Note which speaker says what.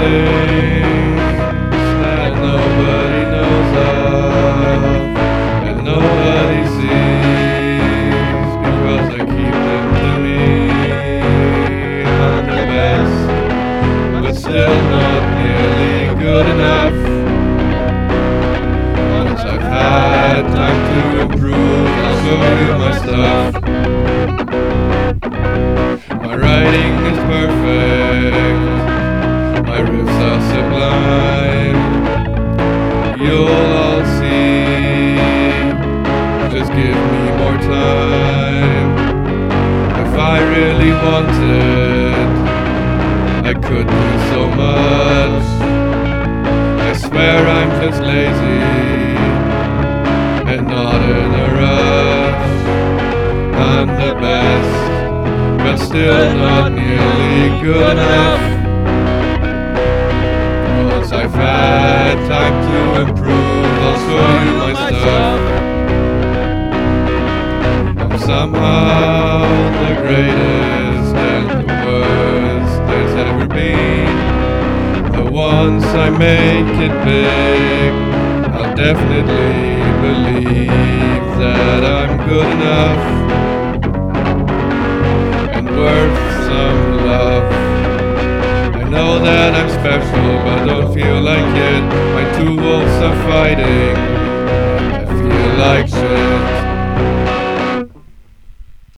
Speaker 1: things that nobody knows of and nobody sees, because I keep them to me. I'm the best, but still not nearly good enough. Once I've had time to improve, I'll show you my stuff. My writing is perfect, my riffs are sublime. You'll all see, just give me more time. If I really wanted, I could do so much. I swear I'm just lazy and not in a rush. I'm the best, but still not nearly good enough. Once I've had time to improve, I'll show you my stuff. I'm somehow the greatest and the worst there's ever been. But once I make it big, I'll definitely believe that I'm good enough and worth some love. I know that I'm special, but don't feel like it. My two wolves are fighting